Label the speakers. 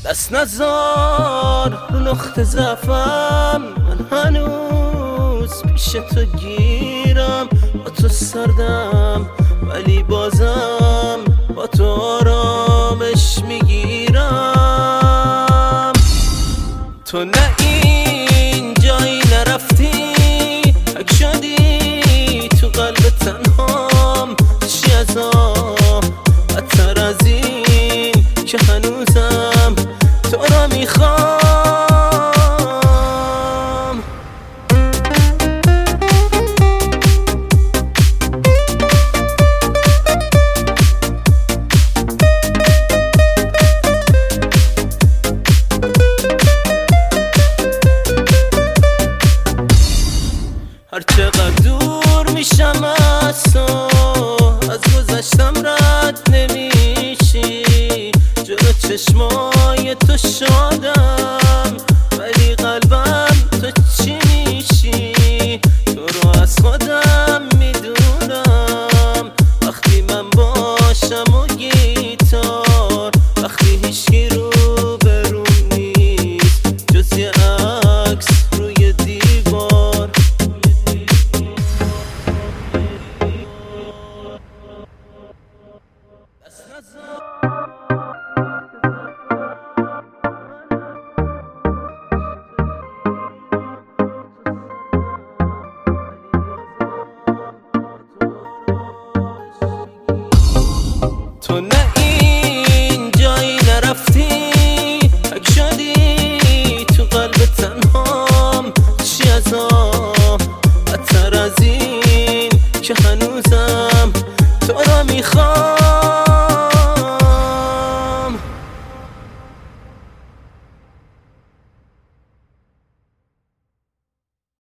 Speaker 1: دست نزار رو نقطه ضعفم، من هنوز پیش تو گیرم. با تو سردم ولی بازم با تو آرامش میگیرم. تو نه این جایی نرفتی، حک شدی تو قلب تنهام. چی ازام بدتر از این که هنوزم تو را میخوام. هر چقدر دور میشم از تو، از گذشتم رد نمیشی. جلو چشمای تو شادم ولی قلبم تو چی میشی؟ تو رو از خودم میدونم وقتی من باشم و گیتار، وقتی هیچکی رو برون نیست جز یه عکس روی دیوار. تو نه این جایی نرفتی، حک شدی تو قلب تنهام. چی ازام بدتر از این که هنوزم تو را میخوام.